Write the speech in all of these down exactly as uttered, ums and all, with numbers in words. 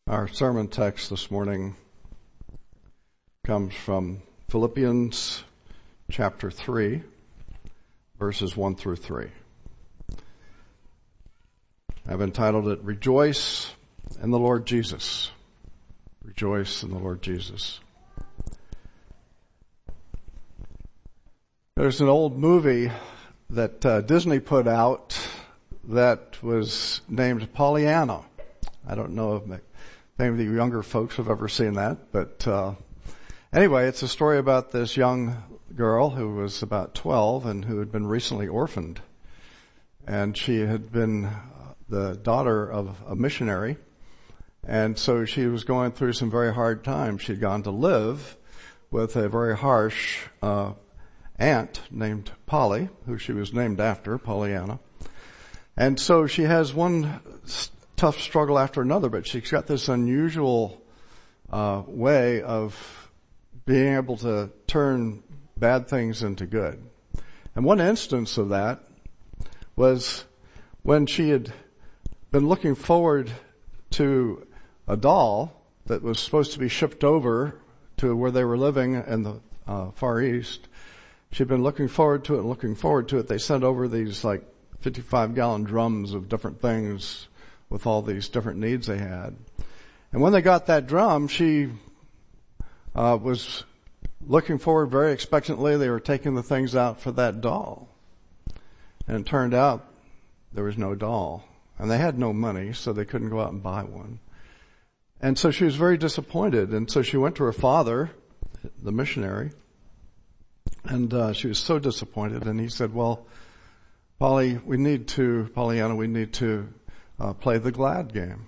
Our sermon text this morning comes from Philippians chapter three, verses one through three. I've entitled it, Rejoice in the Lord Jesus. Rejoice in the Lord Jesus. There's an old movie that uh, Disney put out that was named Pollyanna. I don't know if maybe the younger folks have ever seen that, but uh anyway, it's a story about this young girl who was about twelve and who had been recently orphaned. And she had been the daughter of a missionary, and so she was going through some very hard times. She'd gone to live with a very harsh uh aunt named Polly, who she was named after, Pollyanna. And so she has one tough struggle after another, but she's got this unusual uh way of being able to turn bad things into good. And one instance of that was when she had been looking forward to a doll that was supposed to be shipped over to where they were living in the uh, Far East. She'd been looking forward to it and looking forward to it. They sent over these like fifty-five gallon drums of different things with all these different needs they had. And when they got that drum, she uh was looking forward very expectantly. They were taking the things out for that doll. And it turned out there was no doll. And they had no money, so they couldn't go out and buy one. And so she was very disappointed. And so she went to her father, the missionary, and uh she was so disappointed. And he said, well, Polly, we need to, Pollyanna, we need to uh play the glad game.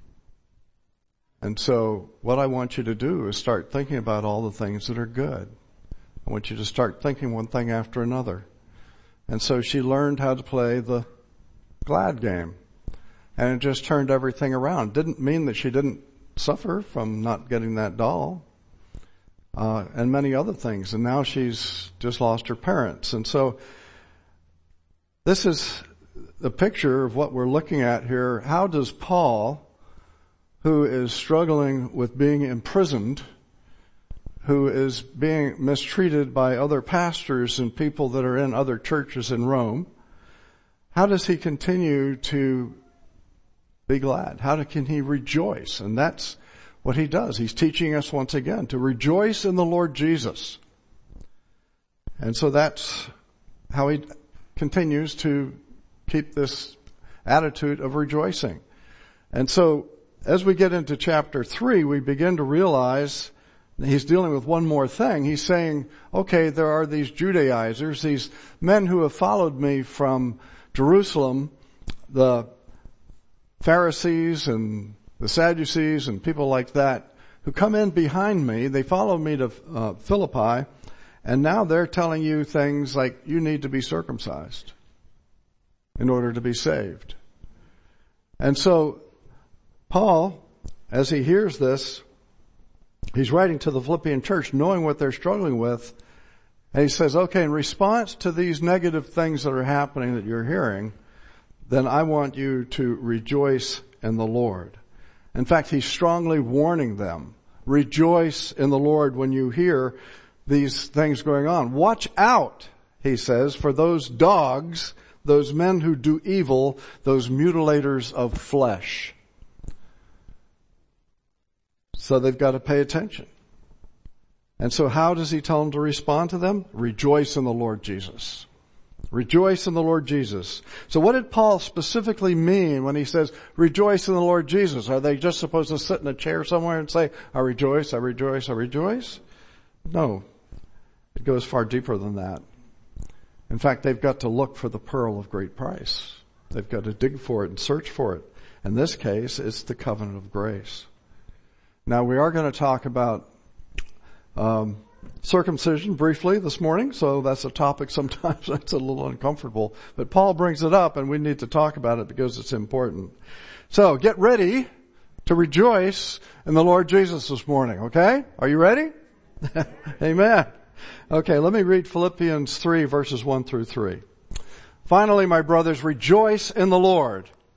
And so what I want you to do is start thinking about all the things that are good. I want you to start thinking one thing after another. And so she learned how to play the glad game. And it just turned everything around. Didn't mean that she didn't suffer from not getting that doll, uh, and many other things. And now she's just lost her parents. And so this is the picture of what we're looking at here. How does Paul, who is struggling with being imprisoned, who is being mistreated by other pastors and people that are in other churches in Rome, how does he continue to be glad? How can he rejoice? And that's what he does. He's teaching us once again to rejoice in the Lord Jesus. And so that's how he continues to keep this attitude of rejoicing. And so as we get into chapter three, we begin to realize he's dealing with one more thing. He's saying, okay, there are these Judaizers, these men who have followed me from Jerusalem, the Pharisees and the Sadducees and people like that, who come in behind me. They follow me to uh, Philippi, and now they're telling you things like you need to be circumcised in order to be saved. And so Paul, as he hears this, he's writing to the Philippian church knowing what they're struggling with, and he says, okay, in response to these negative things that are happening that you're hearing, then I want you to rejoice in the Lord. In fact, he's strongly warning them, rejoice in the Lord when you hear these things going on. Watch out, he says, for those dogs, those men who do evil, those mutilators of flesh. So they've got to pay attention. And so how does he tell them to respond to them? Rejoice in the Lord Jesus. Rejoice in the Lord Jesus. So what did Paul specifically mean when he says, rejoice in the Lord Jesus? Are they just supposed to sit in a chair somewhere and say, I rejoice, I rejoice, I rejoice? No. It goes far deeper than that. In fact, they've got to look for the pearl of great price. They've got to dig for it and search for it. In this case, it's the covenant of grace. Now, we are going to talk about um, circumcision briefly this morning, so that's a topic sometimes that's a little uncomfortable. But Paul brings it up, and we need to talk about it because it's important. So, get ready to rejoice in the Lord Jesus this morning, okay? Are you ready? Amen. Okay, let me read Philippians three, verses one through three. Finally, my brothers, rejoice in the Lord.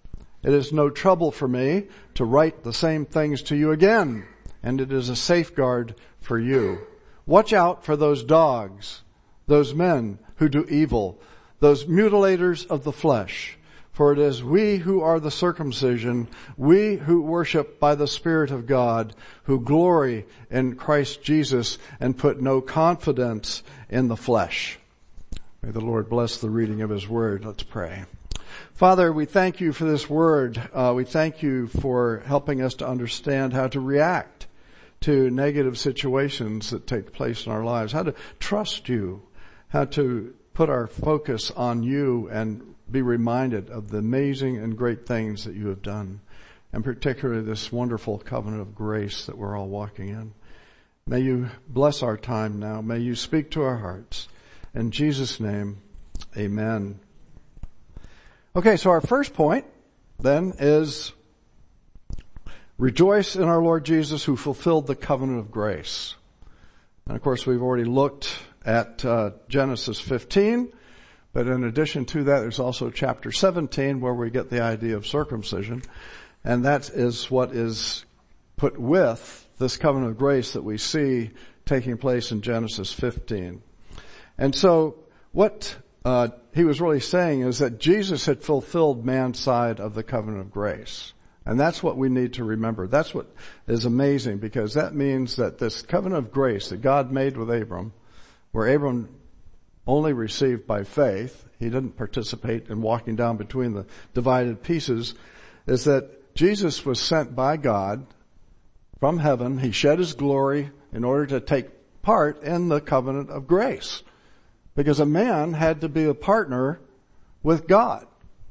It is no trouble for me to write the same things to you again, and it is a safeguard for you. Watch out for those dogs, those men who do evil, those mutilators of the flesh. For it is we who are the circumcision, we who worship by the Spirit of God, who glory in Christ Jesus and put no confidence in the flesh. May the Lord bless the reading of His Word. Let's pray. Father, we thank you for this Word. Uh, we thank you for helping us to understand how to react to negative situations that take place in our lives, how to trust you, how to put our focus on you and be reminded of the amazing and great things that you have done, and particularly this wonderful covenant of grace that we're all walking in. May you bless our time now. May you speak to our hearts. In Jesus' name, amen. Okay, so our first point then is rejoice in our Lord Jesus who fulfilled the covenant of grace. And of course, we've already looked at uh, Genesis fifteen. But in addition to that, there's also chapter seventeen where we get the idea of circumcision. And that is what is put with this covenant of grace that we see taking place in Genesis fifteen. And so what uh he was really saying is that Jesus had fulfilled man's side of the covenant of grace. And that's what we need to remember. That's what is amazing, because that means that this covenant of grace that God made with Abram, where Abram only received by faith, he didn't participate in walking down between the divided pieces, is that Jesus was sent by God from heaven. He shed his glory in order to take part in the covenant of grace, because a man had to be a partner with God.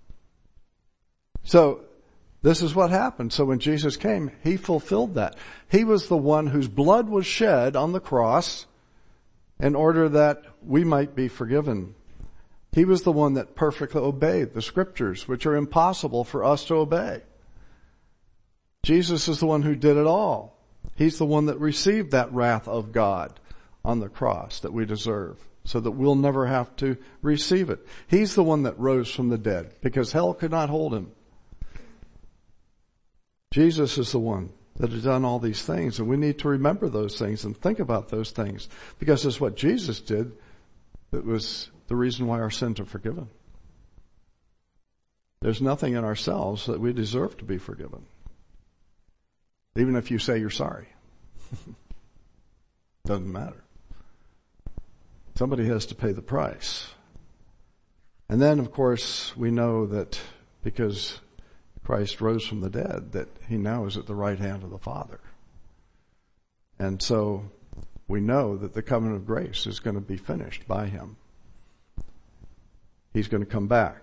So this is what happened. So when Jesus came, he fulfilled that. He was the one whose blood was shed on the cross in order that we might be forgiven. He was the one that perfectly obeyed the scriptures, which are impossible for us to obey. Jesus is the one who did it all. He's the one that received that wrath of God on the cross that we deserve, so that we'll never have to receive it. He's the one that rose from the dead, because hell could not hold him. Jesus is the one that has done all these things, and we need to remember those things and think about those things, because it's what Jesus did that was the reason why our sins are forgiven. There's nothing in ourselves that we deserve to be forgiven, even if you say you're sorry. Doesn't matter. Somebody has to pay the price. And then, of course, we know that because Christ rose from the dead, that he now is at the right hand of the Father. And so we know that the covenant of grace is going to be finished by him. He's going to come back.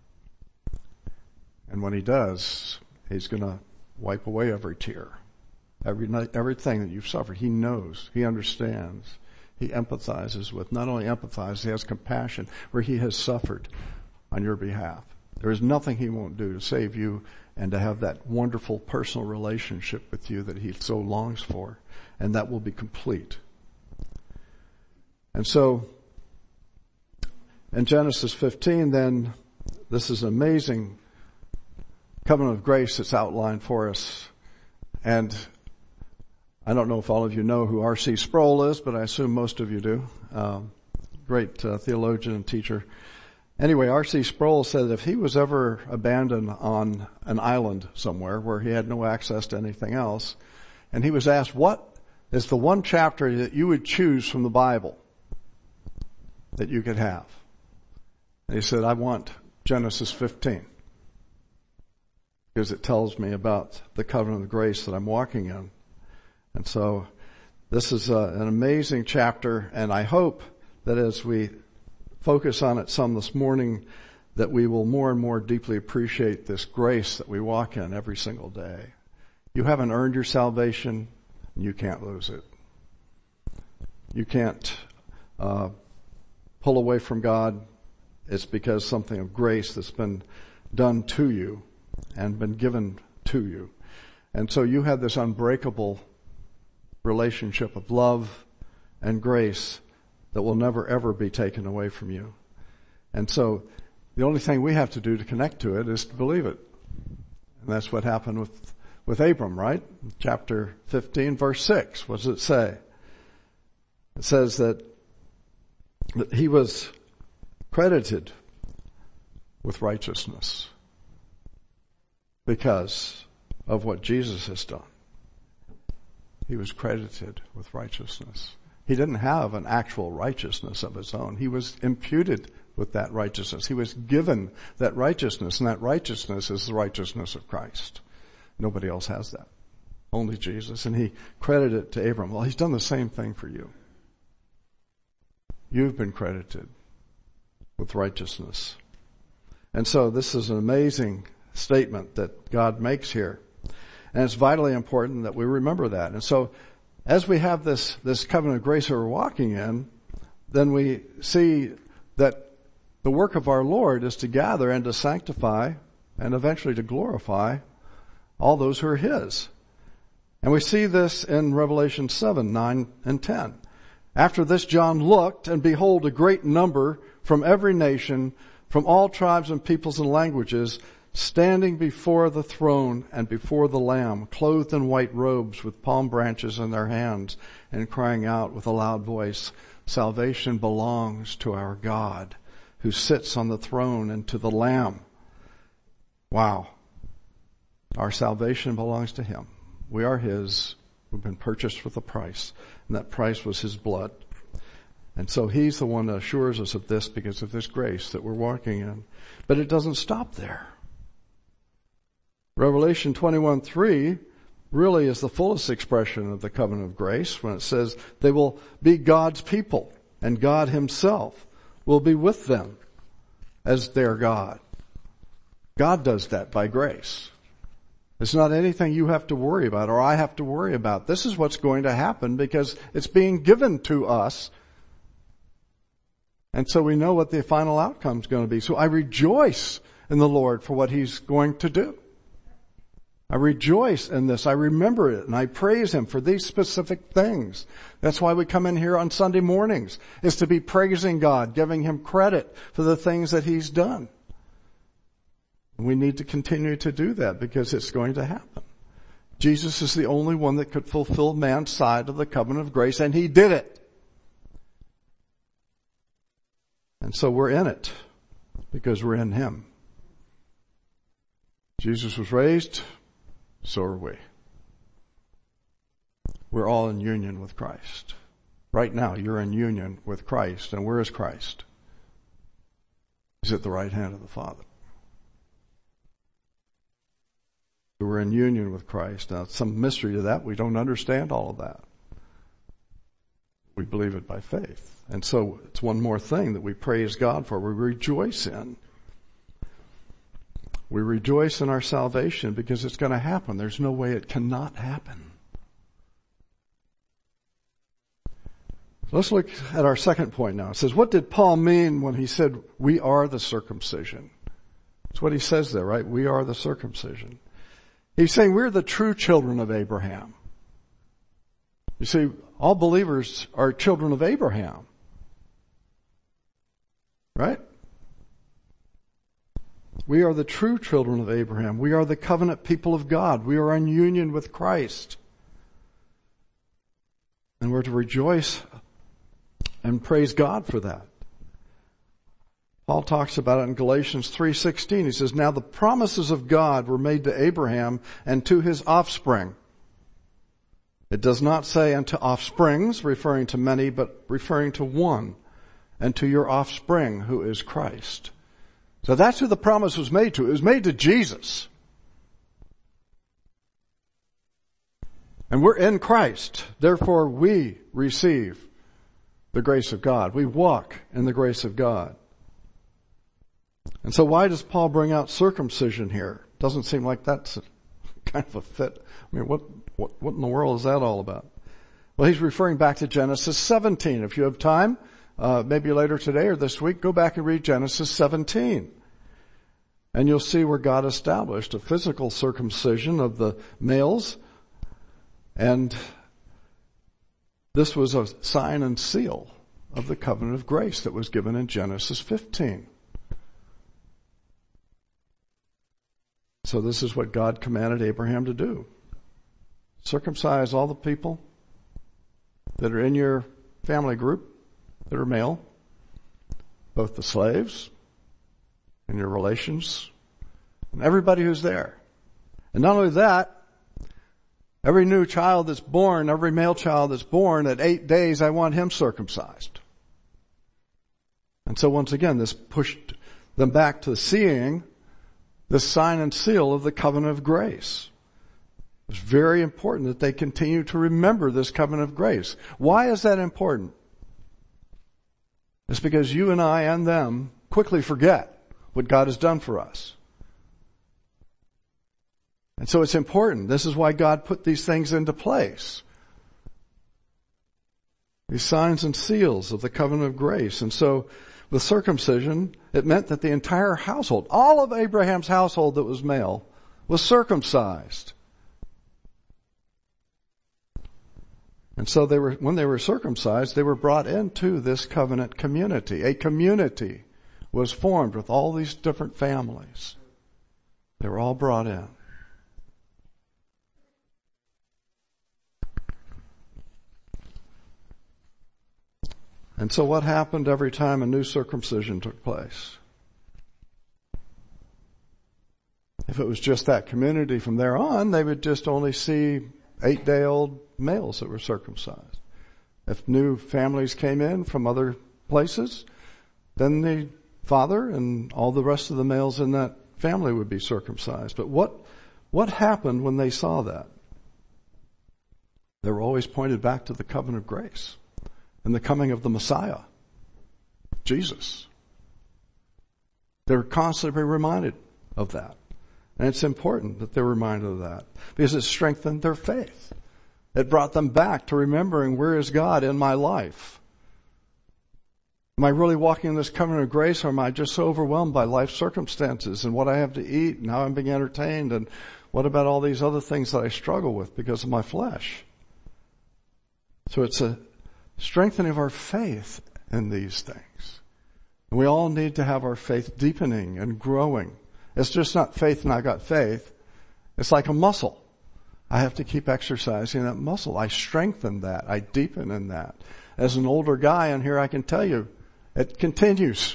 And when he does, he's going to wipe away every tear, every everything that you've suffered. He knows, he understands, he empathizes with, not only empathizes, he has compassion where he has suffered on your behalf. There is nothing he won't do to save you and to have that wonderful personal relationship with you that he so longs for. And that will be complete. And so, in Genesis fifteen, then, this is an amazing covenant of grace that's outlined for us. And I don't know if all of you know who R C Sproul is, but I assume most of you do. Um, great uh, theologian and teacher. Anyway, R C Sproul said that if he was ever abandoned on an island somewhere where he had no access to anything else, and he was asked, what is the one chapter that you would choose from the Bible that you could have? And he said, I want Genesis fifteen, because it tells me about the covenant of grace that I'm walking in. And so this is uh, an amazing chapter, and I hope that as we focus on it some this morning, that we will more and more deeply appreciate this grace that we walk in every single day. You haven't earned your salvation, and you can't lose it. You can't uh, pull away from God. It's because something of grace that's been done to you and been given to you. And so you have this unbreakable relationship of love and grace that will never ever be taken away from you. And so the only thing we have to do to connect to it is to believe it. And that's what happened with, with Abram, right? Chapter fifteen, verse six. What does it say? It says that, that he was credited with righteousness because of what Jesus has done. He was credited with righteousness. He didn't have an actual righteousness of his own. He was imputed with that righteousness. He was given that righteousness, and that righteousness is the righteousness of Christ. Nobody else has that. Only Jesus. And he credited it to Abram. Well, he's done the same thing for you. You've been credited with righteousness. And so this is an amazing statement that God makes here. And it's vitally important that we remember that. And so as we have this, this covenant of grace that we're walking in, then we see that the work of our Lord is to gather and to sanctify and eventually to glorify all those who are His. And we see this in Revelation seven, nine, and ten. After this John looked, and behold, a great number from every nation, from all tribes and peoples and languages, standing before the throne and before the Lamb, clothed in white robes with palm branches in their hands, and crying out with a loud voice, "Salvation belongs to our God, who sits on the throne, and to the Lamb." Wow. Our salvation belongs to Him. We are His. We've been purchased with a price, and that price was His blood. And so He's the one that assures us of this because of this grace that we're walking in. But it doesn't stop there. Revelation twenty-one three really is the fullest expression of the covenant of grace when it says they will be God's people and God Himself will be with them as their God. God does that by grace. It's not anything you have to worry about or I have to worry about. This is what's going to happen because it's being given to us. And so we know what the final outcome is going to be. So I rejoice in the Lord for what He's going to do. I rejoice in this. I remember it and I praise Him for these specific things. That's why we come in here on Sunday mornings, is to be praising God, giving Him credit for the things that He's done. And we need to continue to do that because it's going to happen. Jesus is the only one that could fulfill man's side of the covenant of grace, and He did it. And so we're in it because we're in Him. Jesus was raised. So are we. We're all in union with Christ. Right now, you're in union with Christ. And where is Christ? He's at the right hand of the Father. We're in union with Christ. Now, it's some mystery to that. We don't understand all of that. We believe it by faith. And so it's one more thing that we praise God for. We rejoice in. We rejoice in our salvation because it's going to happen. There's no way it cannot happen. So let's look at our second point now. It says, what did Paul mean when he said, we are the circumcision? That's what he says there, right? We are the circumcision. He's saying we're the true children of Abraham. You see, all believers are children of Abraham. Right? We are the true children of Abraham. We are the covenant people of God. We are in union with Christ. And we're to rejoice and praise God for that. Paul talks about it in Galatians three sixteen. He says, now the promises of God were made to Abraham and to his offspring. It does not say unto offsprings, referring to many, but referring to one, and to your offspring, who is Christ. So that's who the promise was made to. It was made to Jesus. And we're in Christ. Therefore, we receive the grace of God. We walk in the grace of God. And so why does Paul bring out circumcision here? Doesn't seem like that's a, kind of a fit. I mean, what, what, what in the world is that all about? Well, he's referring back to Genesis seventeen. If you have time, Uh, maybe later today or this week, go back and read Genesis seventeen. And you'll see where God established a physical circumcision of the males. And this was a sign and seal of the covenant of grace that was given in Genesis fifteen. So this is what God commanded Abraham to do. Circumcise all the people that are in your family group that are male, both the slaves and your relations, and everybody who's there. And not only that, every new child that's born, every male child that's born at eight days, I want him circumcised. And so once again, this pushed them back to seeing the sign and seal of the covenant of grace. It's very important that they continue to remember this covenant of grace. Why is that important? It's because you and I and them quickly forget what God has done for us. And so it's important. This is why God put these things into place. These signs and seals of the covenant of grace. And so with circumcision, it meant that the entire household, all of Abraham's household that was male, was circumcised. And so they were, when they were circumcised, they were brought into this covenant community. A community was formed with all these different families. They were all brought in. And so what happened every time a new circumcision took place? If it was just that community from there on, they would just only see eight-day-old males that were circumcised. If new families came in from other places, then the father and all the rest of the males in that family would be circumcised. But what, what happened when they saw that? They were always pointed back to the covenant of grace and the coming of the Messiah, Jesus. They were constantly reminded of that. And it's important that they're reminded of that because it strengthened their faith. It brought them back to remembering, where is God in my life? Am I really walking in this covenant of grace, or am I just so overwhelmed by life circumstances and what I have to eat and how I'm being entertained, and what about all these other things that I struggle with because of my flesh? So it's a strengthening of our faith in these things. And we all need to have our faith deepening and growing. It's just not faith and I got faith. It's like a muscle. I have to keep exercising that muscle. I strengthen that. I deepen in that. As an older guy in here, I can tell you, it continues.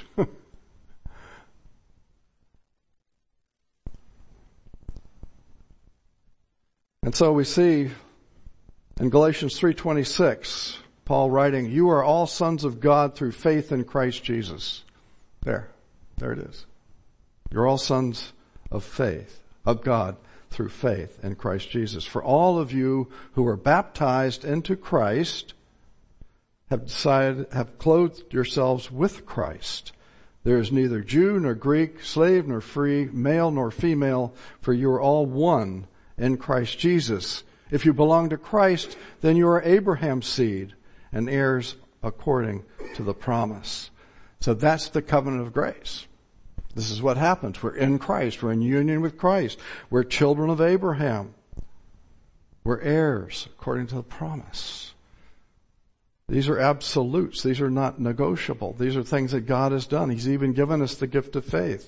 And so we see in Galatians three twenty-six, Paul writing, you are all sons of God through faith in Christ Jesus. There. There it is. You're all sons of faith, of God, through faith in Christ Jesus. For all of you who are baptized into Christ have decided, have clothed yourselves with Christ. There is neither Jew nor Greek, slave nor free, male nor female, for you are all one in Christ Jesus. If you belong to Christ, then you are Abraham's seed and heirs according to the promise. So that's the covenant of grace. This is what happens. We're in Christ. We're in union with Christ. We're children of Abraham. We're heirs according to the promise. These are absolutes. These are not negotiable. These are things that God has done. He's even given us the gift of faith.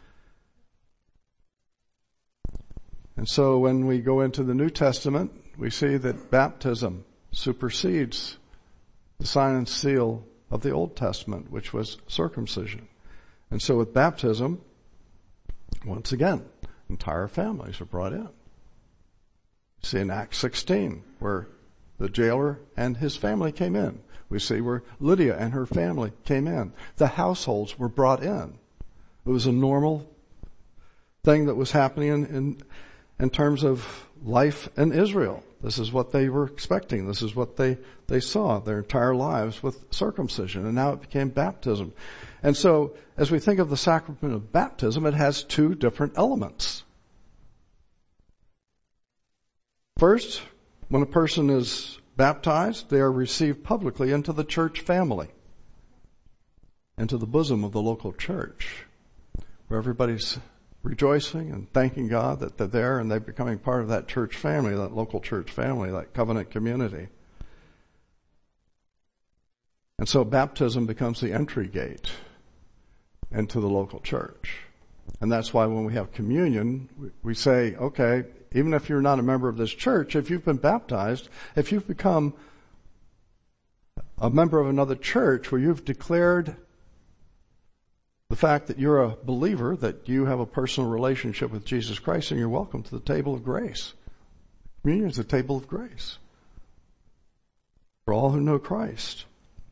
And so when we go into the New Testament, we see that baptism supersedes the sign and seal of the Old Testament, which was circumcision. And so with baptism, once again, entire families are brought in. See in Acts sixteen, where the jailer and his family came in. We see where Lydia and her family came in. The households were brought in. It was a normal thing that was happening in, in, in terms of life in Israel. This is what they were expecting. This is what they, they saw their entire lives with circumcision. And now it became baptism. And so, as we think of the sacrament of baptism, it has two different elements. First, when a person is baptized, they are received publicly into the church family, into the bosom of the local church, where everybody's rejoicing and thanking God that they're there and they're becoming part of that church family, that local church family, that covenant community. And so baptism becomes the entry gate into the local church. And that's why when we have communion, we say, okay, even if you're not a member of this church, if you've been baptized, if you've become a member of another church where you've declared the fact that you're a believer, that you have a personal relationship with Jesus Christ, and you're welcome to the table of grace. Communion is the table of grace for all who know Christ.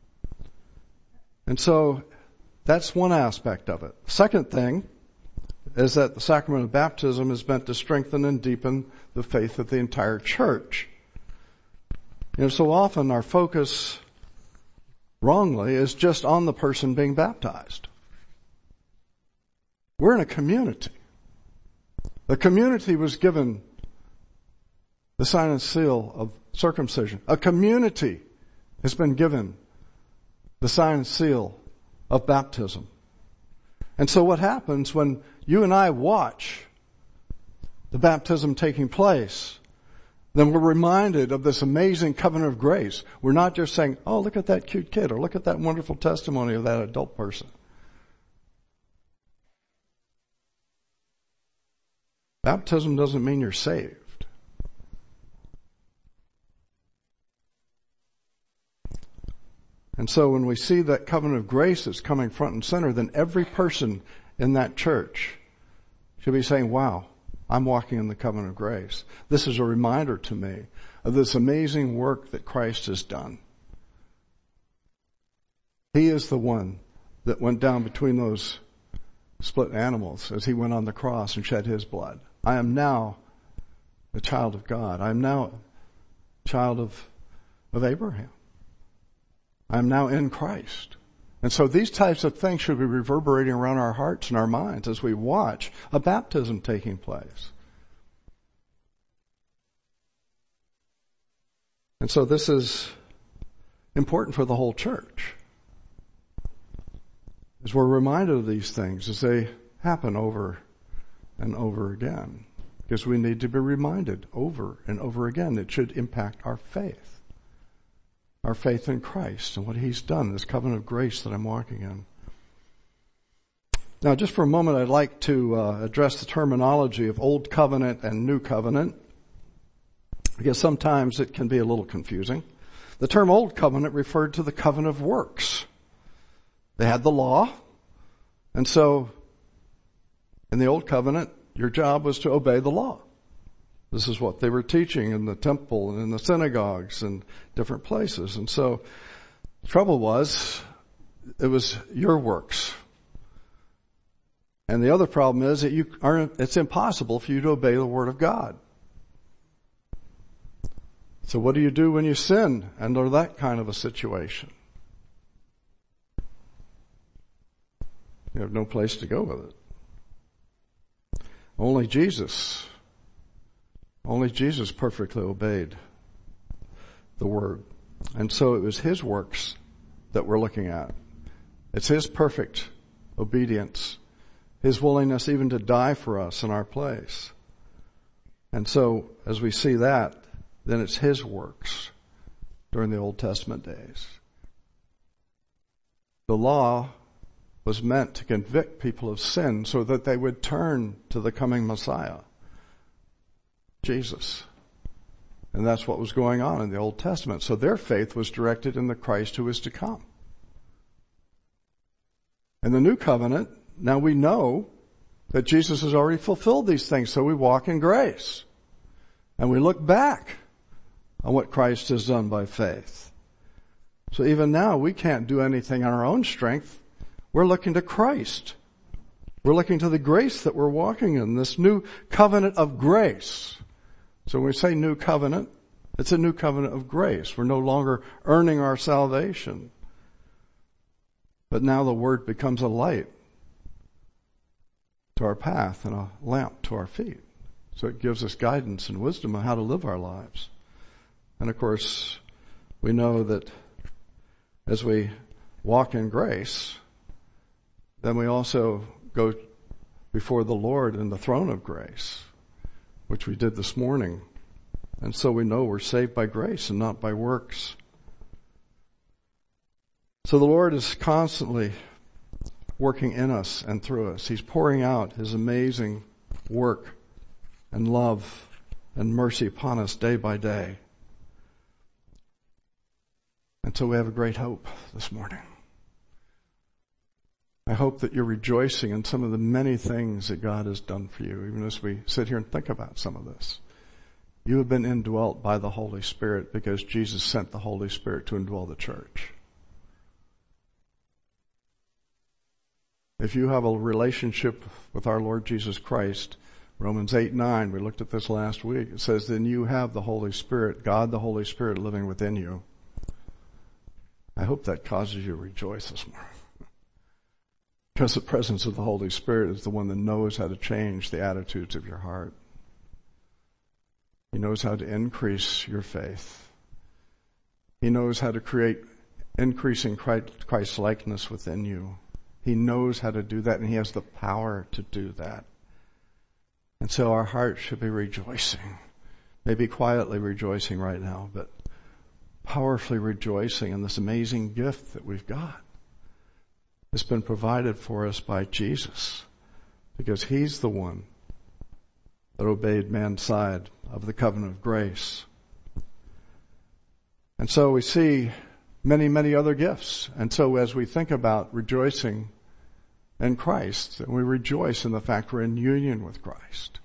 And so that's one aspect of it. Second thing is that the sacrament of baptism is meant to strengthen and deepen the faith of the entire church. You know, so often our focus, wrongly, is just on the person being baptized. We're in a community. The community was given the sign and seal of circumcision. A community has been given the sign and seal of baptism. And so what happens when you and I watch the baptism taking place, then we're reminded of this amazing covenant of grace. We're not just saying, oh, look at that cute kid, or look at that wonderful testimony of that adult person. Baptism doesn't mean you're saved. And so when we see that covenant of grace that's coming front and center, then every person in that church should be saying, wow, I'm walking in the covenant of grace. This is a reminder to me of this amazing work that Christ has done. He is the one that went down between those split animals as he went on the cross and shed his blood. I am now a child of God. I am now a child of, of Abraham. I am now in Christ. And so these types of things should be reverberating around our hearts and our minds as we watch a baptism taking place. And so this is important for the whole church. As we're reminded of these things as they happen over and over again. Because we need to be reminded over and over again. It should impact our faith. Our faith in Christ and what He's done, this covenant of grace that I'm walking in. Now, just for a moment, I'd like to uh, address the terminology of Old Covenant and New Covenant, because sometimes it can be a little confusing. The term Old Covenant referred to the covenant of works. They had the law, and so in the Old Covenant, your job was to obey the law. This is what they were teaching in the temple and in the synagogues and different places. And so the trouble was, it was your works. And the other problem is that you aren't, it's impossible for you to obey the Word of God. So what do you do when you sin under that kind of a situation? You have no place to go with it. Only Jesus Only Jesus perfectly obeyed the Word. And so it was His works that we're looking at. It's His perfect obedience, His willingness even to die for us in our place. And so as we see that, then it's His works during the Old Testament days. The law was meant to convict people of sin so that they would turn to the coming Messiah, Jesus. And that's what was going on in the Old Testament. So their faith was directed in the Christ who is to come. In the New Covenant, now we know that Jesus has already fulfilled these things, so we walk in grace. And we look back on what Christ has done by faith. So even now, we can't do anything on our own strength. We're looking to Christ. We're looking to the grace that we're walking in, this new covenant of grace. So when we say new covenant, it's a new covenant of grace. We're no longer earning our salvation. But now the Word becomes a light to our path and a lamp to our feet. So it gives us guidance and wisdom on how to live our lives. And of course, we know that as we walk in grace, then we also go before the Lord in the throne of grace, which we did this morning. And so we know we're saved by grace and not by works. So the Lord is constantly working in us and through us. He's pouring out His amazing work and love and mercy upon us day by day. And so we have a great hope this morning. I hope that you're rejoicing in some of the many things that God has done for you, even as we sit here and think about some of this. You have been indwelt by the Holy Spirit because Jesus sent the Holy Spirit to indwell the church. If you have a relationship with our Lord Jesus Christ, Romans eight nine, we looked at this last week, it says, then you have the Holy Spirit, God the Holy Spirit living within you. I hope that causes you to rejoice this morning. Because the presence of the Holy Spirit is the one that knows how to change the attitudes of your heart. He knows how to increase your faith. He knows how to create increasing Christ-likeness within you. He knows how to do that, and He has the power to do that. And so our hearts should be rejoicing. Maybe quietly rejoicing right now, but powerfully rejoicing in this amazing gift that we've got. It's been provided for us by Jesus, because He's the one that obeyed man's side of the covenant of grace. And so we see many, many other gifts. And so as we think about rejoicing in Christ, and we rejoice in the fact we're in union with Christ.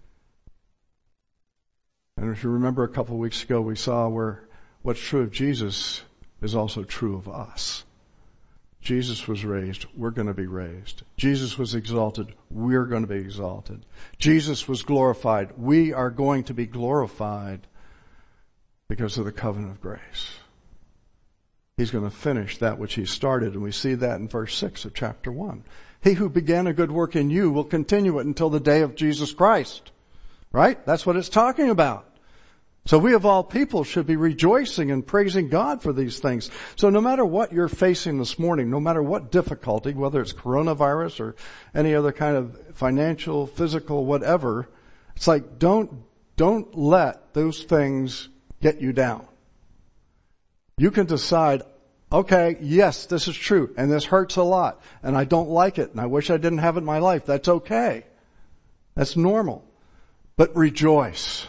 And if you remember a couple of weeks ago, we saw where what's true of Jesus is also true of us. Jesus was raised, we're going to be raised. Jesus was exalted, we're going to be exalted. Jesus was glorified, we are going to be glorified because of the covenant of grace. He's going to finish that which He started, and we see that in verse six of chapter one. He who began a good work in you will continue it until the day of Jesus Christ. Right? That's what it's talking about. So we of all people should be rejoicing and praising God for these things. So no matter what you're facing this morning, no matter what difficulty, whether it's coronavirus or any other kind of financial, physical, whatever, it's like don't, don't let those things get you down. You can decide, okay, yes, this is true, and this hurts a lot, and I don't like it, and I wish I didn't have it in my life. That's okay. That's normal. But rejoice.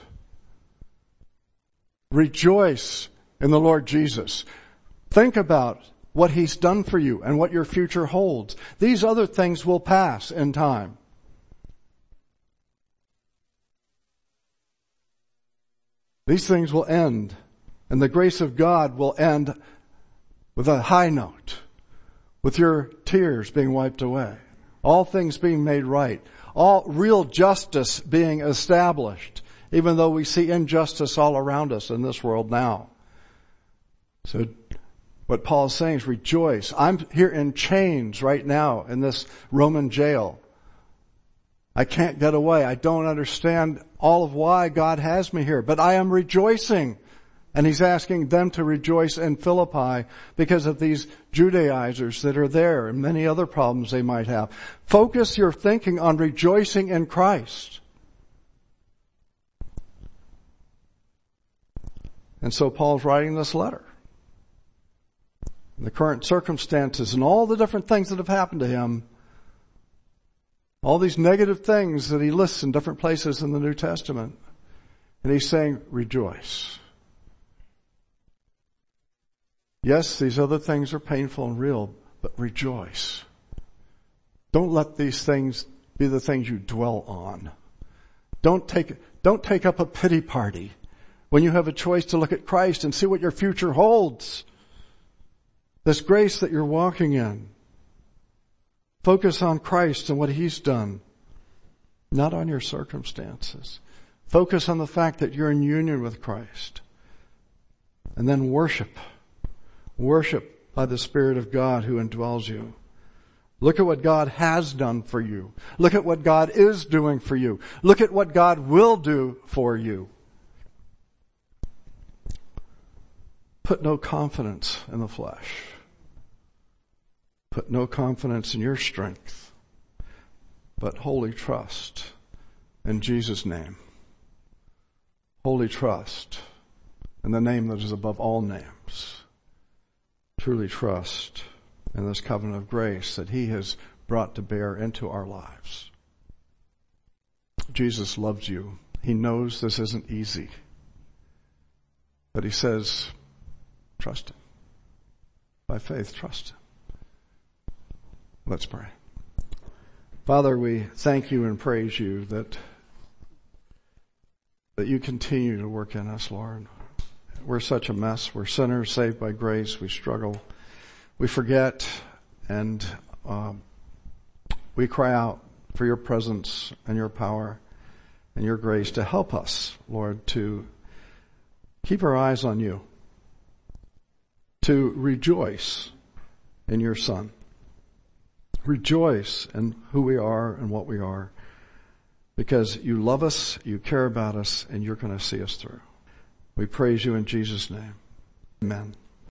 Rejoice in the Lord Jesus. Think about what He's done for you and what your future holds. These other things will pass in time. These things will end, and the grace of God will end with a high note, with your tears being wiped away, all things being made right, all real justice being established, even though we see injustice all around us in this world now. So what Paul is saying is rejoice. I'm here in chains right now in this Roman jail. I can't get away. I don't understand all of why God has me here, but I am rejoicing. And he's asking them to rejoice in Philippi because of these Judaizers that are there and many other problems they might have. Focus your thinking on rejoicing in Christ. And so Paul's writing this letter. The current circumstances and all the different things that have happened to him, all these negative things that he lists in different places in the New Testament. And he's saying, rejoice. Yes, these other things are painful and real, but rejoice. Don't let these things be the things you dwell on. Don't take, don't take up a pity party when you have a choice to look at Christ and see what your future holds. This grace that you're walking in. Focus on Christ and what He's done, not on your circumstances. Focus on the fact that you're in union with Christ. And then worship. Worship by the Spirit of God who indwells you. Look at what God has done for you. Look at what God is doing for you. Look at what God will do for you. Put no confidence in the flesh. Put no confidence in your strength, but holy trust in Jesus' name. Holy trust in the name that is above all names. Truly trust and this covenant of grace that he has brought to bear into our lives. Jesus loves you. He knows this isn't easy. But he says, trust him. By faith, trust him. Let's pray. Father, we thank you and praise you that, that you continue to work in us, Lord. We're such a mess. We're sinners saved by grace. We struggle. We forget, and um, we cry out for your presence and your power and your grace to help us, Lord, to keep our eyes on you, to rejoice in your Son, rejoice in who we are and what we are, because you love us, you care about us, and you're going to see us through. We praise you in Jesus' name. Amen.